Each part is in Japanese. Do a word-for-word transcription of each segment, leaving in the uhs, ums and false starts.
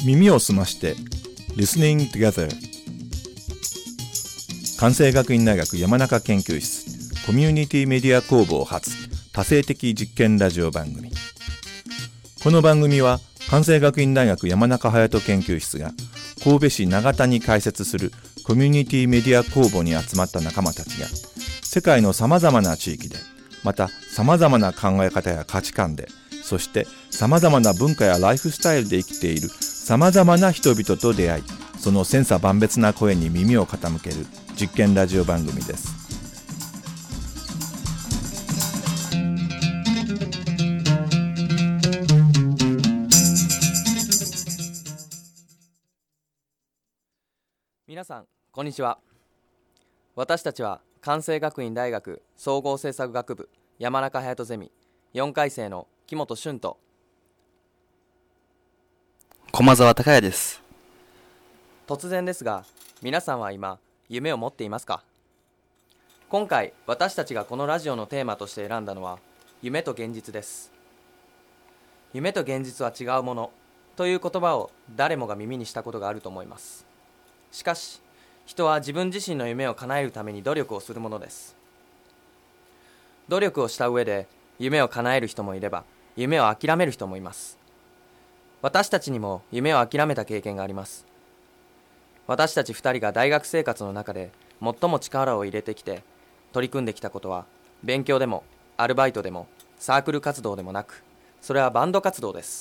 耳を澄まして Listening Together 関西学院大学山中研究室コミュニティメディア工房発多性的実験ラジオ番組。この番組は関西学院大学山中隼人研究室が神戸市長田に開設するコミュニティメディア工房に集まった仲間たちが世界のさまざまな地域でまたさまざまな考え方や価値観でそしてさまざまな文化やライフスタイルで生きているさまざまな人々と出会いその千差万別な声に耳を傾ける実験ラジオ番組です。 皆さんこんにちは。私たちは関西学院大学総合政策学部山中隼人ゼミよんかい生の木本俊と駒沢隆也です。 突然ですが皆さんは今夢を持っていますか？今回私たちがこのラジオのテーマとして選んだのは夢と現実です。夢と現実は違うものという言葉を誰もが耳にしたことがあると思います。しかし人は自分自身の夢を叶えるために努力をするものです。努力をした上で夢を叶える人もいれば夢を諦める人もいます。私たちにも夢を諦めた経験があります。私たちふたりが大学生活の中で最も力を入れてきて取り組んできたことは勉強でもアルバイトでもサークル活動でもなくそれはバンド活動です。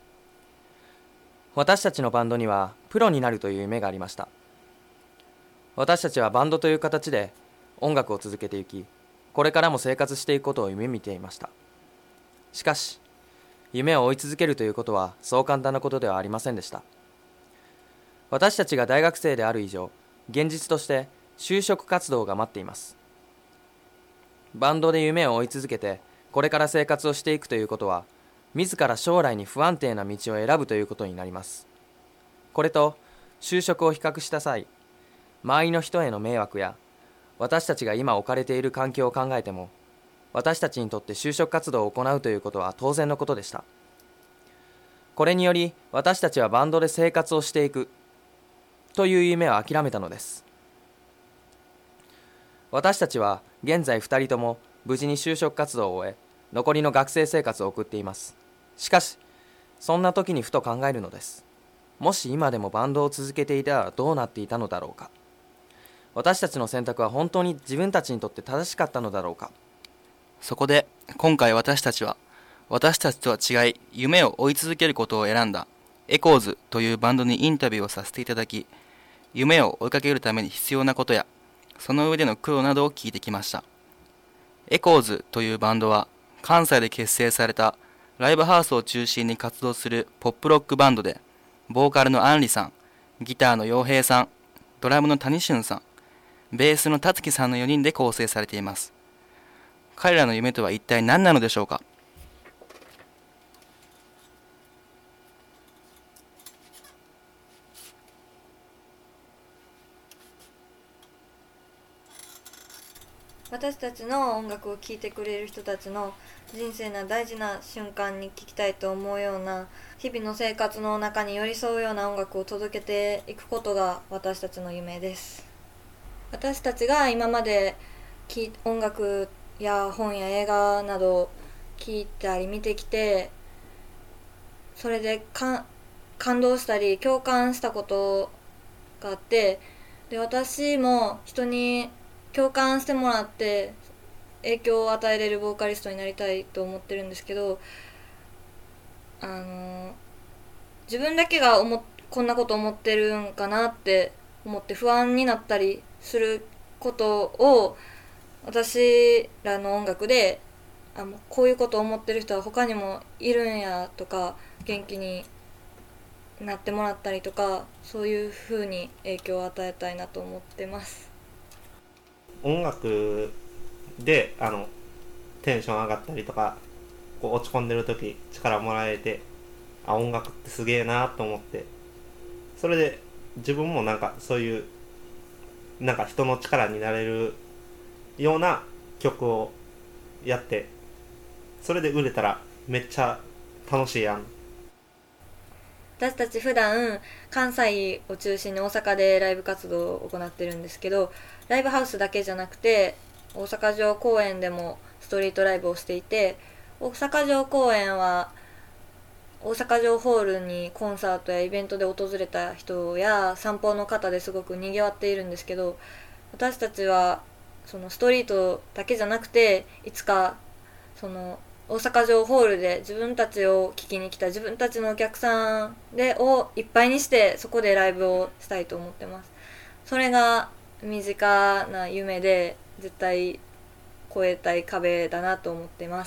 私たちのバンドにはプロになるという夢がありました。私たちはバンドという形で音楽を続けていきこれからも生活していくことを夢見ていました。しかし夢を追い続けるということはそう簡単なことではありませんでした。私たちが大学生である以上現実として就職活動が待っています。バンドで夢を追い続けてこれから生活をしていくということは自ら将来に不安定な道を選ぶということになります。これと就職を比較した際周りの人への迷惑や私たちが今置かれている環境を考えても私たちにとって就職活動を行うということは当然のことでした。これにより私たちはバンドで生活をしていくという夢を諦めたのです。私たちは現在ふたりとも無事に就職活動を終え残りの学生生活を送っています。しかしそんな時にふと考えるのです。もし今でもバンドを続けていたらどうなっていたのだろうか。私たちの選択は本当に自分たちにとって正しかったのだろうか。 そこで今回私たちは私たちとは違い夢を追い続けることを選んだエコーズというバンドにインタビューをさせていただき夢を追いかけるために必要なことやその上での苦労などを聞いてきました。エコーズというバンドは関西で結成されたライブハウスを中心に活動するポップロックバンドでボーカルのアンリさん、ギターの陽平さん、ドラムの谷俊さん、ベースの達樹さんのよにんで構成されています。彼らの夢とは一体何なのでしょうか。 私たちの音楽を聴いてくれる人たちの人生の大事な瞬間に聴きたいと思うような日々の生活の中に寄り添うような音楽を届けていくことが私たちの夢です。私たちが今まで音楽や本や映画など聴いたり見てきてそれでか感動したり共感したことがあってで私も人に共感してもらって影響を与えれるボーカリストになりたいと思ってるんですけどあの自分だけが思こんなこと思ってるんかなって思って不安になったりすることを私らの音楽であこういうことを思ってる人は他にもいるんやとか元気になってもらったりとかそういう風に影響を与えたいなと思ってます。 音楽であのテンション上がったりとかこう落ち込んでる時力もらえてあ音楽ってすげえなと思ってそれで自分もなんかそういうなんか人の力になれるような曲をやってそれで売れたらめっちゃ楽しいやん。 私たち普段関西を中心に大阪でライブ活動を行ってるんですけど、ライブハウスだけじゃなくて大阪城公園でもストリートライブをしていて、大阪城公園は大阪城ホールにコンサートやイベントで訪れた人や散歩の方ですごく賑わっているんですけど、私たちはそのストリートだけじゃなくて、いつかその大阪城ホールで自分たちを聴きに来た自分たちのお客さんでをいっぱいにして、そこでライブをしたいと思ってます。それが身近な夢で、絶対越えたい壁だなと思ってます。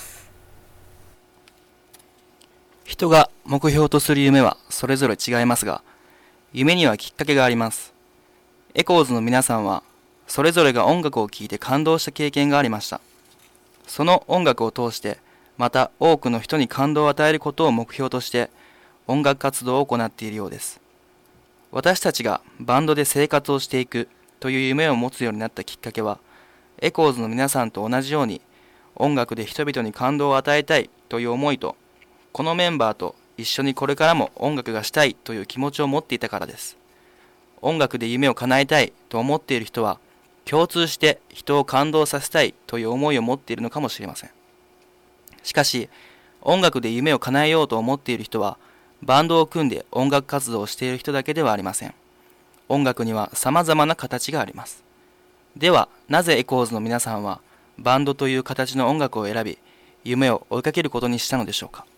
人が目標とする夢はそれぞれ違いますが、夢にはきっかけがあります。エコーズの皆さんはそれぞれが音楽を聴いて感動した経験がありました。その音楽を通してまた多くの人に感動を与えることを目標として音楽活動を行っているようです。私たちがバンドで生活をしていくという夢を持つようになったきっかけは、エコーズの皆さんと同じように音楽で人々に感動を与えたいという思いと、このメンバーと一緒にこれからも音楽がしたいという気持ちを持っていたからです。音楽で夢を叶えたいと思っている人は、共通して人を感動させたいという思いを持っているのかもしれません。しかし、音楽で夢を叶えようと思っている人は、バンドを組んで音楽活動をしている人だけではありません。音楽には様々な形があります。では、なぜエコーズの皆さんは、バンドという形の音楽を選び、夢を追いかけることにしたのでしょうか。